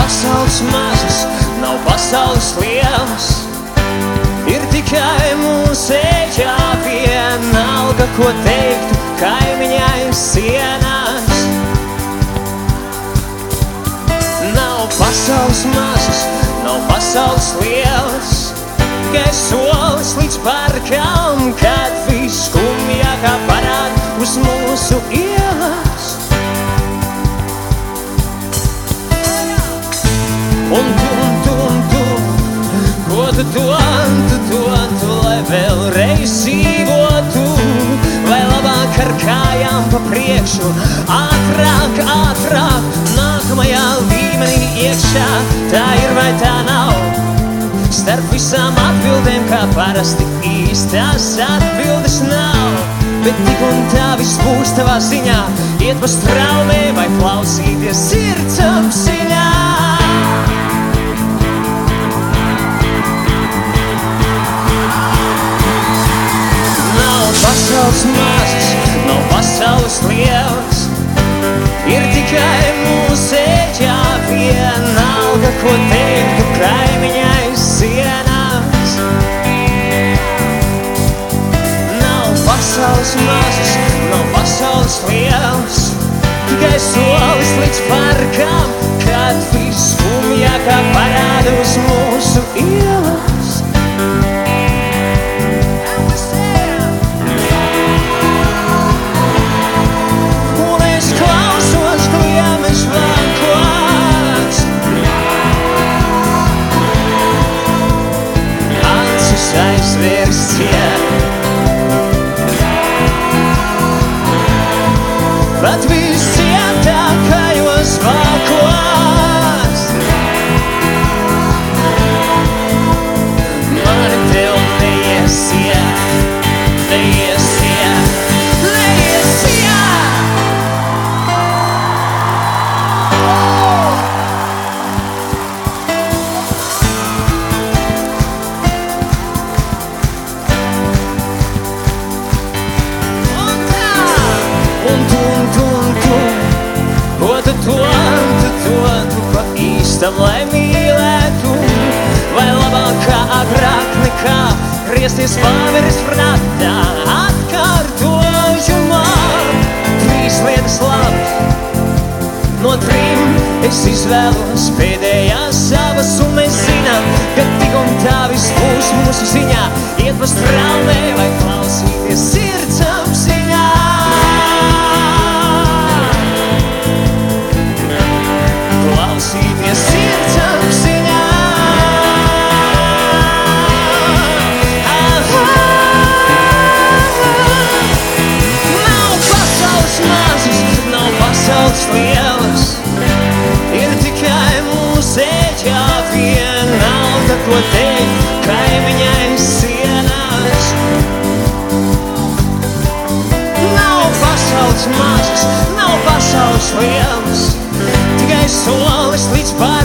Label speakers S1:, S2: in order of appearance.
S1: pasaules mazas, nav pasaules lielas. Ir tikai mūsējā vienalga, ko teiktu kaimiņai sienās. Nav pasaules mazas, nav pasaules lielas. Tikai solis līdz parkam, kad viss skumjākā parād uz mūsu ielas. Un tu, ko tu dod, lai vēlreiz dzīvotu, vai labāk ar kājām pa priekšu, ātrāk, nākamajā līmenī iekšā, tā ir vai tā nav. Starp visām atbildēm, kā parasti īstās atbildes nav, bet tik un tā viss būs tavā ziņā, iet pa straumē vai klausīties sirdsapziņā. Pasaules mazas, nav pasaules lielas. Ir tikai mūsējā vienalga, ko teiktu kaimiņai sienās. Nav pasaules mazas, nav pasaules lielas. Tikai solis līdz parkam, kad viss skumjākā parāda uz mūsu ielas. Aizvērs pat viscietākajos valkos. Mani tev neiesiet. Lai mīlētu, vai labāk kā agrāk nekā griezties paveres prātā. Atkārtoju man 3 lietas labas, no 3 es izvēlos pēdējās savas, un mēs zinām, ka tik un tā viss būs mūsu ziņā, iet pa straumē vai klausīties sirdsapziņā. Klausīties sirdsapziņā. Nav pasaules mazas, nav pasaules lielas. Ir tikai mūsējā vienalga, ko teikt kaimiņai sienās. Nav pasaules mazas, nav pasaules lielas. Tikai solis līdz pār